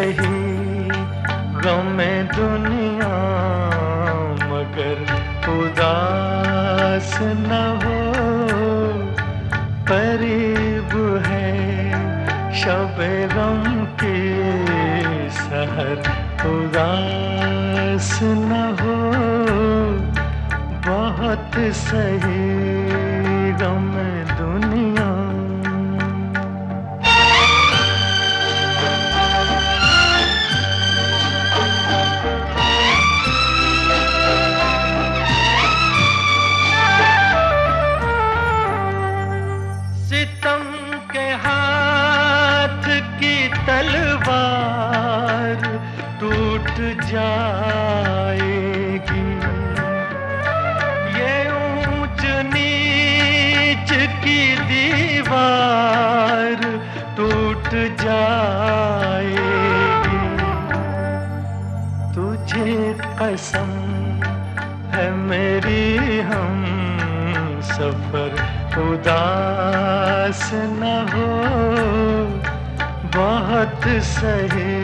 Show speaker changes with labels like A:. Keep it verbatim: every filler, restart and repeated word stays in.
A: सही गमे दुनिया मगर उदास न हो। करीब है शबे गम की सहर, उदास न हो। बहुत सही गमे दुनिया। सितम के हाथ की तलवार टूट जाएगी, ये ऊंच नीच की दीवार टूट जाएगी। तुझे कसम है मेरी हम सफर, उदास न हो। बहुत सही